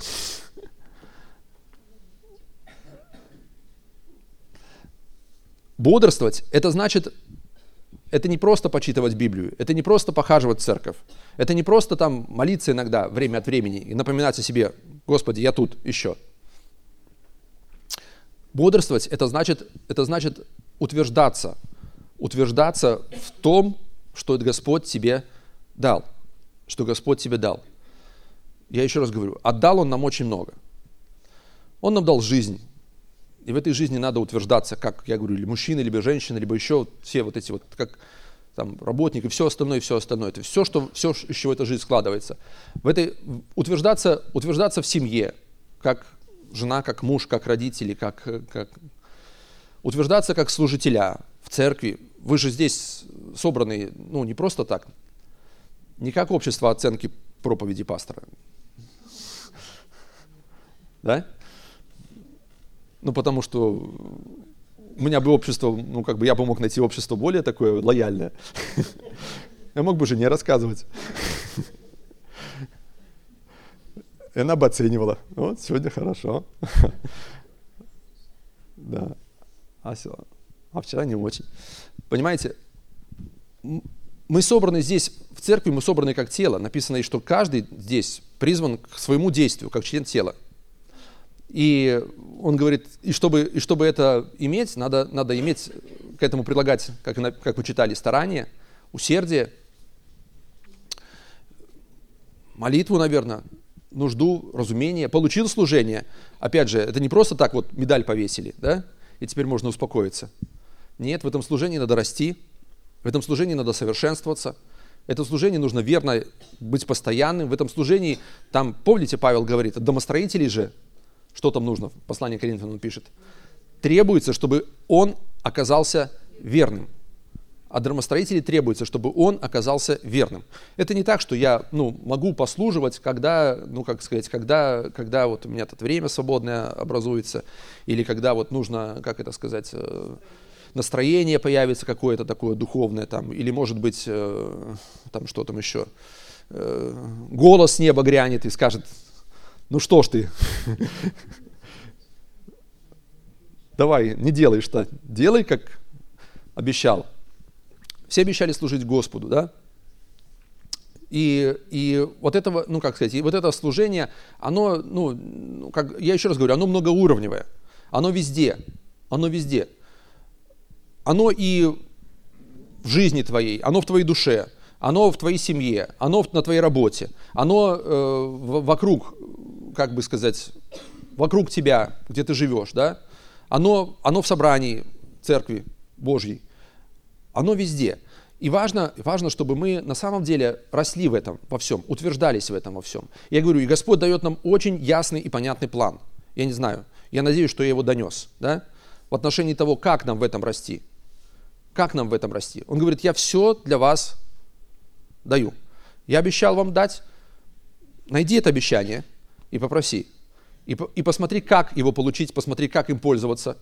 Бодрствовать это значит, это не просто почитывать Библию, это не просто похаживать в церковь, это не просто там молиться иногда время от времени и напоминать о себе, Господи, я тут еще. Бодрствовать это значит утверждаться в том, что Господь тебе дал, Я еще раз говорю, отдал Он нам очень много. Он нам дал жизнь, и в этой жизни надо утверждаться, как я говорю, или мужчина, либо женщина, либо еще все вот эти вот, как там, работник и все остальное, все остальное. Это все, из чего эта жизнь складывается. Утверждаться в семье, как жена, как муж, как родители, как утверждаться как служителя в церкви. Вы же здесь собраны, не просто так, не как общество оценки проповеди пастора. Да? Потому что у меня бы общество, я бы мог найти общество более такое лояльное. Я мог бы жене рассказывать. И она бы оценивала. Вот, сегодня хорошо. Да. А вчера не очень. Понимаете, мы собраны здесь, в церкви мы собраны как тело. Написано, что каждый здесь призван к своему действию, как член тела. И он говорит, и чтобы это иметь, надо иметь, к этому прилагать, как вы читали, старание, усердие, молитву, наверное, нужду, разумение. Получил служение. Опять же, это не просто так вот медаль повесили, да, и теперь можно успокоиться. Нет, в этом служении надо расти, в этом служении надо совершенствоваться, в этом служении нужно верно быть постоянным, в этом служении, там, помните, Павел говорит, от домостроителей же, что там нужно, в послании к Коринфянам он пишет, требуется, чтобы он оказался верным. От домостроителей требуется, чтобы он оказался верным. Это не так, что я могу послуживать, когда, когда вот у меня тут время свободное образуется, или когда вот нужно, настроение появится какое-то такое духовное, там, или может быть, там что там еще, голос с неба грянет и скажет, ну что ж ты, давай, не делай что, делай, как обещал. Все обещали служить Господу, да? И вот этого, и вот это служение, оно, я еще раз говорю, оно многоуровневое, оно везде. Оно и в жизни твоей, оно в твоей душе, оно в твоей семье, оно на твоей работе, оно вокруг, вокруг тебя, где ты живешь, да? Оно в собрании церкви Божьей. Оно везде. И важно, чтобы мы на самом деле росли в этом во всем, утверждались в этом во всем. Я говорю, и Господь дает нам очень ясный и понятный план. Я не знаю, я надеюсь, что я его донес, да? В отношении того, как нам в этом расти. Как нам в этом расти. Он говорит, я все для вас даю. Я обещал вам дать. Найди это обещание и попроси. И посмотри, как его получить, посмотри, как им пользоваться,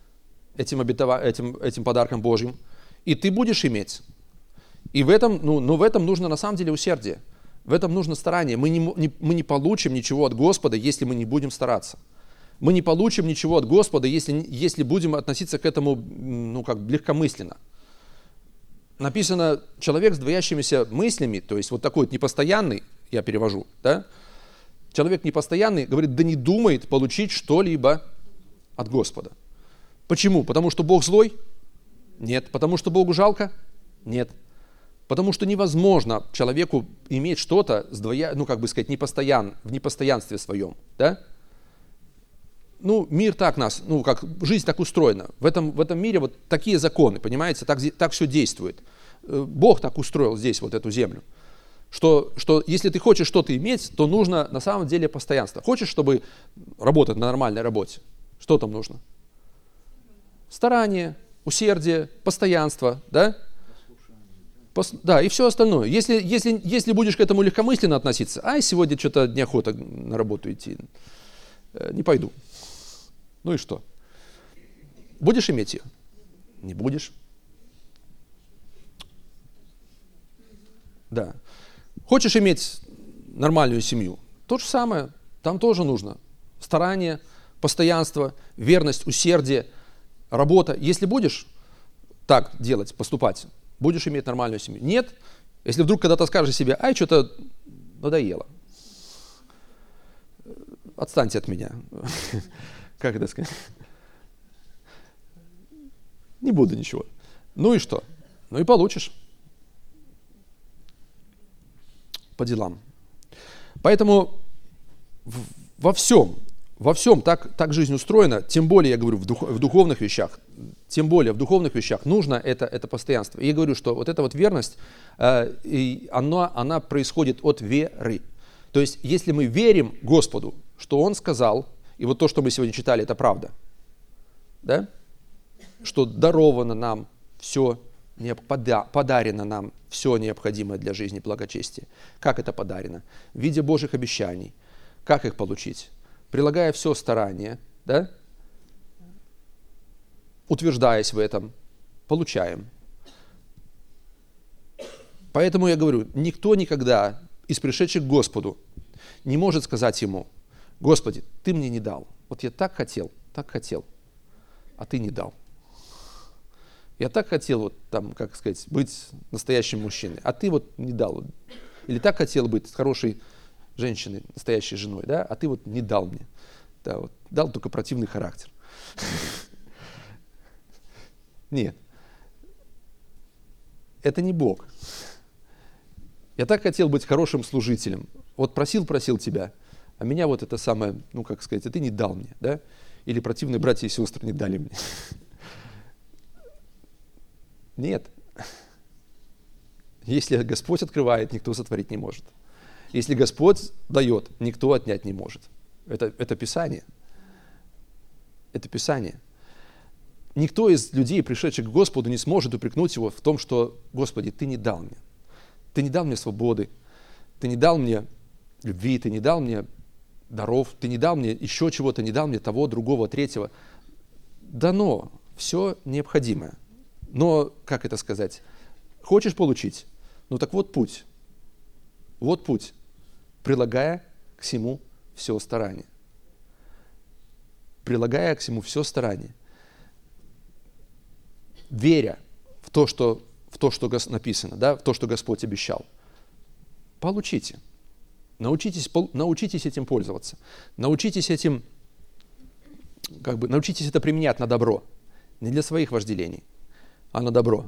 этим подарком Божьим. И ты будешь иметь. И в этом нужно на самом деле усердие. В этом нужно старание. Мы не получим ничего от Господа, если мы не будем стараться. Мы не получим ничего от Господа, если будем относиться к этому легкомысленно. Написано, человек с двоящимися мыслями, то есть вот такой вот непостоянный, я перевожу, да? Человек непостоянный, говорит, да не думает получить что-либо от Господа. Почему? Потому что Бог злой? Нет. Потому что Богу жалко? Нет. Потому что невозможно человеку иметь что-то в непостоянстве своем. Да? Мир так жизнь так устроена. В этом мире вот такие законы, понимаете, так все действует. Бог так устроил здесь вот эту землю. Что если ты хочешь что-то иметь, то нужно на самом деле постоянство. Хочешь, чтобы работать на нормальной работе? Что там нужно? Старание, усердие, постоянство, да? Да, и все остальное. Если будешь к этому легкомысленно относиться, сегодня что-то неохота на работу идти, не пойду. Ну и что? Будешь иметь ее? Не будешь. Да. Хочешь иметь нормальную семью? То же самое, там тоже нужно. Старание, постоянство, верность, усердие, работа. Если будешь так делать, поступать, будешь иметь нормальную семью. Нет, если вдруг когда-то скажешь себе, что-то надоело. Отстаньте от меня. Как это сказать? Не буду ничего. Ну и что? Ну и получишь. По делам. Поэтому во всем Во всем так жизнь устроена, тем более, я говорю, в духовных вещах, тем более в духовных вещах нужно это постоянство. И я говорю, что вот эта вот верность, она происходит от веры. То есть, если мы верим Господу, что Он сказал, и вот то, что мы сегодня читали, это правда, да? Что даровано нам все, подарено нам все необходимое для жизни и благочестия. Как это подарено? В виде Божьих обещаний. Как их получить? Прилагая все старание, да? Утверждаясь в этом, получаем. Поэтому я говорю, никто никогда из пришедших к Господу не может сказать Ему: Господи, Ты мне не дал. Вот я так хотел, а Ты не дал. Я так хотел вот там, как сказать, быть настоящим мужчиной, а Ты вот не дал. Или так хотел быть хорошей женщиной, настоящей женой, да, а Ты вот не дал мне. Да, вот, дал только противный характер. Нет. Это не Бог. Я так хотел быть хорошим служителем. Вот просил Тебя, а меня вот это самое, как сказать, а Ты не дал мне, да? Или противные братья и сестры не дали мне. Нет. Если Господь открывает, никто сотворить не может. Если Господь дает, никто отнять не может. Это Писание. Это Писание. Никто из людей, пришедших к Господу, не сможет упрекнуть Его в том, что: Господи, Ты не дал мне. Ты не дал мне свободы. Ты не дал мне любви. Ты не дал мне даров. Ты не дал мне еще чего-то. Не дал мне того, другого, третьего. Дано все необходимое. Но, как это сказать? Хочешь получить? Так вот путь. Вот путь. Прилагая к всему все старание. Прилагая к всему все старание. Веря в то, что написано, да, в то, что Господь обещал. Получите. Научитесь этим пользоваться. Научитесь это применять на добро. Не для своих вожделений, а на добро.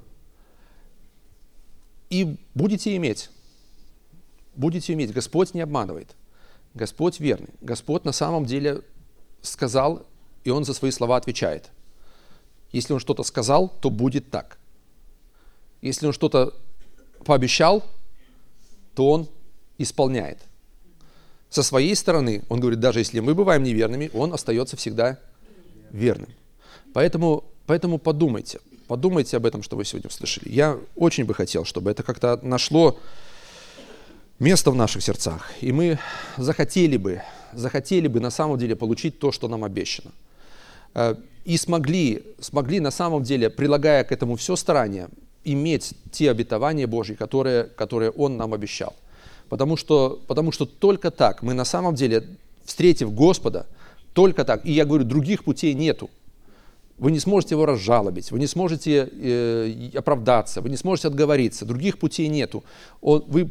И будете иметь. Господь не обманывает. Господь верный. Господь на самом деле сказал, и Он за свои слова отвечает. Если Он что-то сказал, то будет так. Если Он что-то пообещал, то Он исполняет. Со своей стороны, Он говорит, даже если мы бываем неверными, Он остается всегда верным. Поэтому подумайте об этом, что вы сегодня услышали. Я очень бы хотел, чтобы это как-то нашло место в наших сердцах. И мы захотели бы на самом деле получить то, что нам обещано. И смогли на самом деле, прилагая к этому все старание, иметь те обетования Божьи, которые Он нам обещал. Потому что только так мы на самом деле, встретив Господа, только так, и я говорю, других путей нету. Вы не сможете Его разжалобить, вы не сможете оправдаться, вы не сможете отговориться, других путей нету. Вы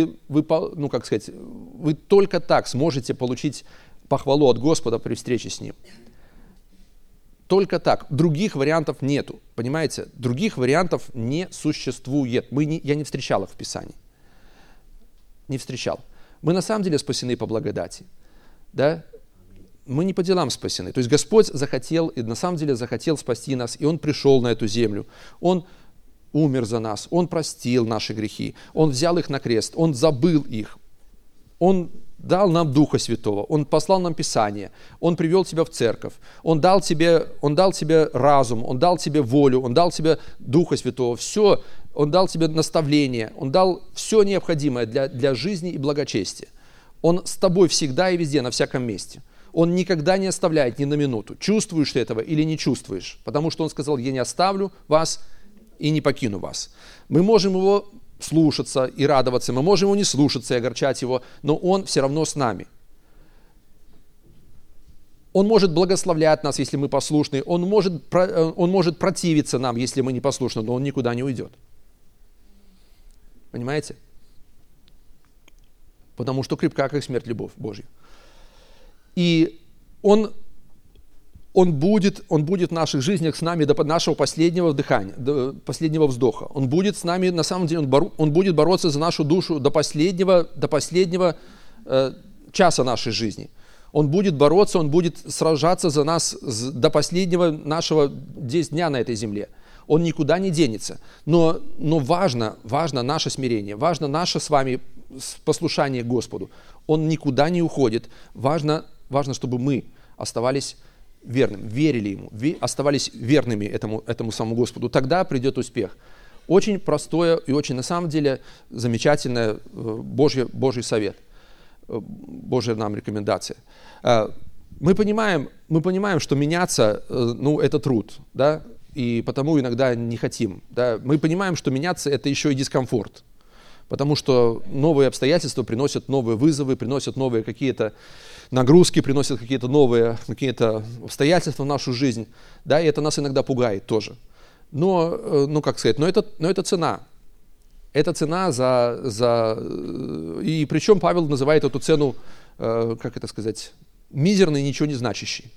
только так сможете получить похвалу от Господа при встрече с Ним. Только так. Других вариантов нету. Понимаете? Других вариантов не существует. Я не встречал их в Писании. Не встречал. Мы на самом деле спасены по благодати. Да? Мы не по делам спасены. То есть Господь захотел, и на самом деле захотел спасти нас, и Он пришел на эту землю. Он умер за нас, Он простил наши грехи, Он взял их на крест, Он забыл их. Он дал нам Духа Святого, Он послал нам Писание, Он привел тебя в церковь, Он дал тебе разум, Он дал тебе волю, Он дал тебе Духа Святого, все, Он дал тебе наставление, Он дал все необходимое для жизни и благочестия. Он с тобой всегда и везде, на всяком месте. Он никогда не оставляет ни на минуту. Чувствуешь ты этого или не чувствуешь? Потому что Он сказал, я не оставлю вас и не покину вас. Мы можем Его слушаться и радоваться, мы можем Его не слушаться и огорчать Его, но Он все равно с нами. Он может благословлять нас, если мы послушны, Он может противиться нам, если мы не послушны, но Он никуда не уйдет. Понимаете? Потому что крепка, как смерть, любовь Божья. И Он будет в наших жизнях с нами до нашего последнего дыхания, до последнего вздоха. Он будет с нами, на самом деле, Он будет бороться за нашу душу до последнего часа нашей жизни. Он будет бороться, Он будет сражаться за нас до последнего нашего здесь дня на этой земле. Он никуда не денется. Но важно наше смирение, важно наше с вами послушание Господу. Он никуда не уходит. Важно, чтобы мы оставались верными, верили Ему, оставались верными этому самому Господу. Тогда придет успех. Очень простое и очень, на самом деле, замечательный Божий совет, Божья нам рекомендация. Мы понимаем, что меняться, это труд, да, и потому иногда не хотим. Да. Мы понимаем, что меняться – это еще и дискомфорт, потому что новые обстоятельства приносят новые вызовы, приносят новые какие-то нагрузки, приносят какие-то новые обстоятельства в нашу жизнь, да, и это нас иногда пугает тоже. Но это цена. Это цена и причем Павел называет эту цену, мизерной, ничего не значащей.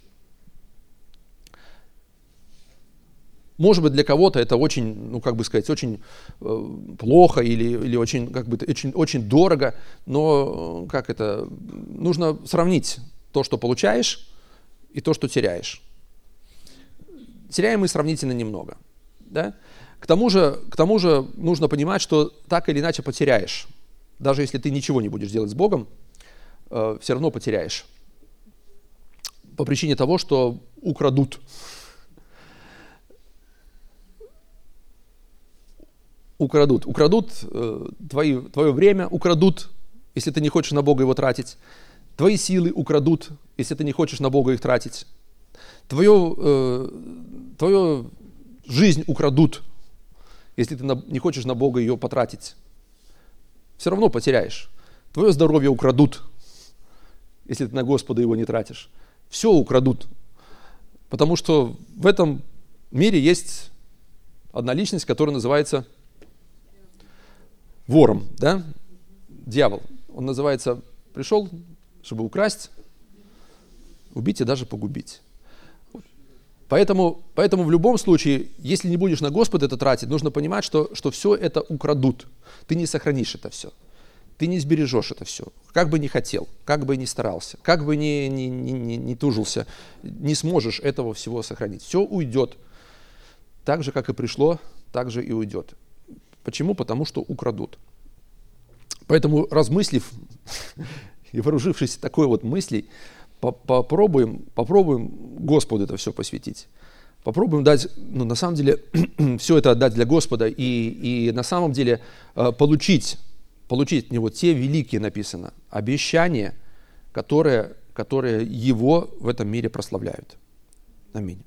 Может быть, для кого-то это очень, очень плохо или очень дорого, но нужно сравнить то, что получаешь, и то, что теряешь. Теряем мы сравнительно немного. Да? К тому же нужно понимать, что так или иначе потеряешь. Даже если ты ничего не будешь делать с Богом, все равно потеряешь. По причине того, что украдут. Украдут твое время, украдут, если ты не хочешь на Бога его тратить. Твои силы украдут, если ты не хочешь на Бога их тратить. Твою жизнь украдут, если ты не хочешь на Бога ее потратить. Все равно потеряешь. Твое здоровье украдут, если ты на Господа его не тратишь. Все украдут. Потому что в этом мире есть одна личность, которая называется вором, да? Дьявол. Он называется, пришел, чтобы украсть, убить и даже погубить. Поэтому в любом случае, если не будешь на Господа это тратить, нужно понимать, что все это украдут. Ты не сохранишь это все. Ты не сбережешь это все. Как бы ни хотел, как бы ни старался, как бы ни тужился, не сможешь этого всего сохранить. Все уйдет. Так же, как и пришло, так же и уйдет. Почему? Потому что украдут. Поэтому, размыслив и вооружившись такой вот мыслей, попробуем Господу это все посвятить. Попробуем дать, на самом деле, все это отдать для Господа и на самом деле получить от Него те великие, написано, обещания, которые Его в этом мире прославляют. Аминь.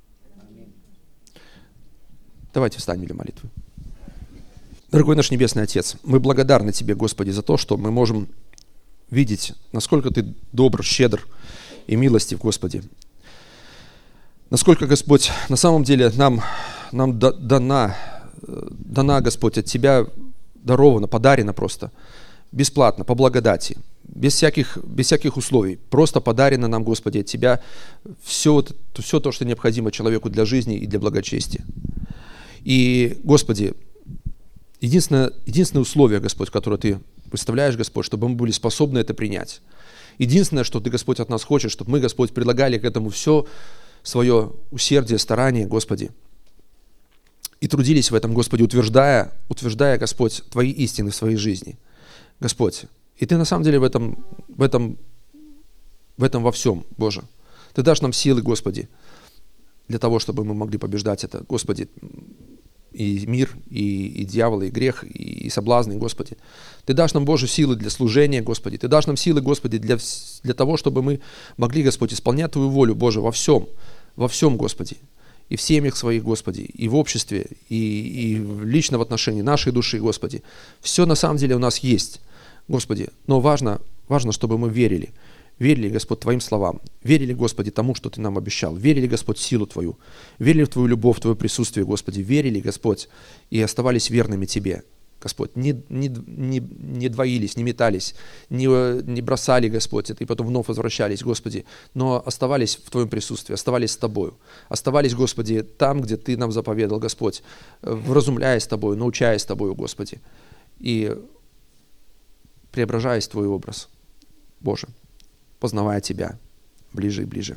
Давайте встанем для молитвы. Дорогой наш Небесный Отец, мы благодарны Тебе, Господи, за то, что мы можем видеть, насколько Ты добр, щедр и милостив, Господи. Насколько, Господь, на самом деле нам дана, Господь, от Тебя дарована, подарена просто, бесплатно, по благодати, без всяких условий. Просто подарено нам, Господи, от Тебя все то, что необходимо человеку для жизни и для благочестия. И, Господи, единственное условие, Господь, которое Ты выставляешь, Господь, чтобы мы были способны это принять. Единственное, что Ты, Господь, от нас хочешь, чтобы мы, Господь, предлагали к этому все свое усердие, старание, Господи, и трудились в этом, Господи, утверждая, Господь, Твои истины в своей жизни. Господь, и Ты на самом деле в этом во всем, Боже. Ты дашь нам силы, Господи, для того, чтобы мы могли побеждать это, Господи, и мир, и дьявол, и грех, и соблазны, Господи. Ты дашь нам, Боже, силы для служения, Господи. Ты дашь нам силы, Господи, для того, чтобы мы могли, Господь, исполнять Твою волю, Боже, во всем, Господи. И в семьях своих, Господи, и в обществе, и лично в отношении нашей души, Господи. Все на самом деле у нас есть, Господи. Но важно, чтобы мы верили, Господь, Твоим словам. Верили, Господи, тому, что Ты нам обещал. Верили, Господь, в силу Твою. Верили в Твою любовь, в Твое присутствие, Господи. Верили, Господь, и оставались верными Тебе, Господь. Не двоились, не метались, не бросали, Господь, это и потом вновь возвращались, Господи, но оставались в Твоем присутствии, оставались с Тобою. Оставались, Господи, там, где Ты нам заповедал, Господь, вразумляясь Тобою, научаясь Тобою, Господи, и преображаясь в Твой образ, Боже, познавая Тебя ближе и ближе.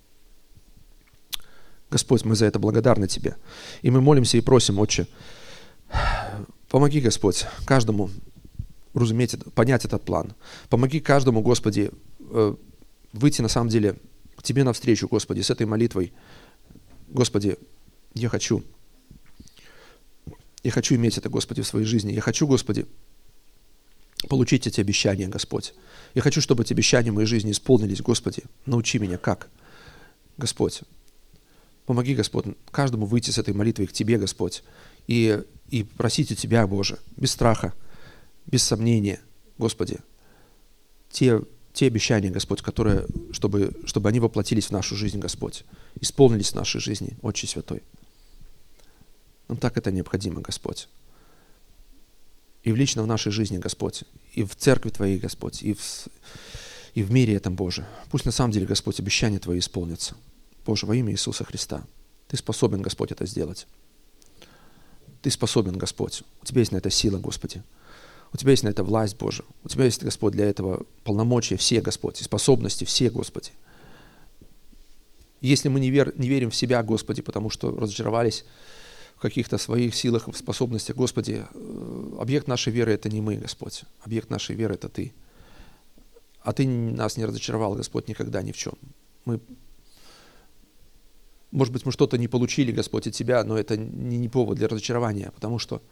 Господь, мы за это благодарны Тебе. И мы молимся и просим, Отче, помоги, Господь, каждому разуметь, понять этот план. Помоги каждому, Господи, выйти на самом деле к Тебе навстречу, Господи, с этой молитвой. Господи, я хочу иметь это, Господи, в своей жизни. Я хочу, Господи, получить эти обещания, Господь. Я хочу, чтобы эти обещания в моей жизни исполнились, Господи. Научи меня, как, Господь. Помоги, Господь, каждому выйти с этой молитвой к Тебе, Господь, и просить у Тебя, Боже, без страха, без сомнения, Господи, те обещания, Господь, которые, чтобы они воплотились в нашу жизнь, Господь, исполнились в нашей жизни, Отче Святой. Нам так это необходимо, Господь. И лично в нашей жизни, Господь, и в церкви Твоей, Господь, и в мире этом, Боже. Пусть на самом деле, Господь, обещания Твои исполнятся. Боже, во имя Иисуса Христа. Ты способен, Господь, это сделать. Ты способен, Господь. У Тебя есть на это сила, Господи. У Тебя есть на это власть, Боже. У Тебя есть, Господь, для этого полномочия все, Господь, и способности все, Господи. Если мы не верим в себя, Господи, потому что разочаровались в каких-то своих силах, в способностях, Господи, объект нашей веры — это не мы, Господь. Объект нашей веры — это Ты. А Ты нас не разочаровал, Господь, никогда ни в чем. Может быть, мы что-то не получили, Господь, от Тебя, но это не повод для разочарования, потому что,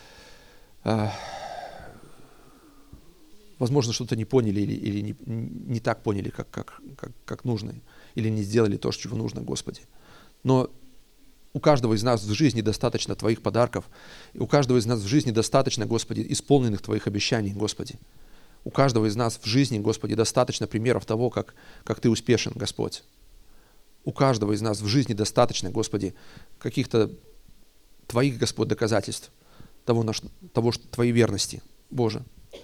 возможно, что-то не поняли или не так поняли, как нужно, или не сделали то, чего нужно, Господи. Но у каждого из нас в жизни достаточно Твоих подарков, и у каждого из нас в жизни достаточно, Господи, исполненных Твоих обещаний, Господи. У каждого из нас в жизни, Господи, достаточно примеров того, как Ты успешен, Господь. У каждого из нас в жизни достаточно, Господи, каких-то Твоих, Господь, доказательств того, что Твоей верности, Боже.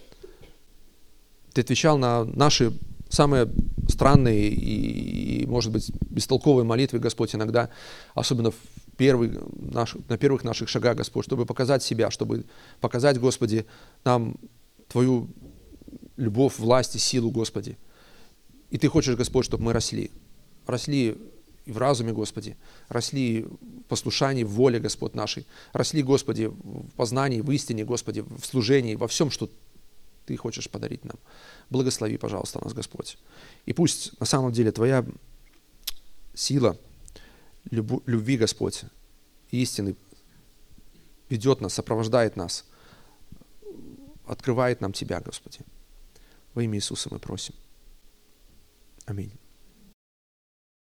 Ты отвечал на наши самые странные и, может быть, бестолковые молитвы, Господь, иногда, особенно на первых наших шагах, Господь, чтобы показать себя, чтобы показать, Господи, нам Твою любовь, власть и силу, Господи. И Ты хочешь, Господь, чтобы мы росли и в разуме, Господи, росли в послушании, в воле, Господь, нашей, росли, Господи, в познании, в истине, Господи, в служении, во всем, что Ты хочешь подарить нам. Благослови, пожалуйста, нас, Господь. И пусть на самом деле Твоя сила любви, Господь, истины ведет нас, сопровождает нас, открывает нам Тебя, Господи. Во имя Иисуса мы просим. Аминь.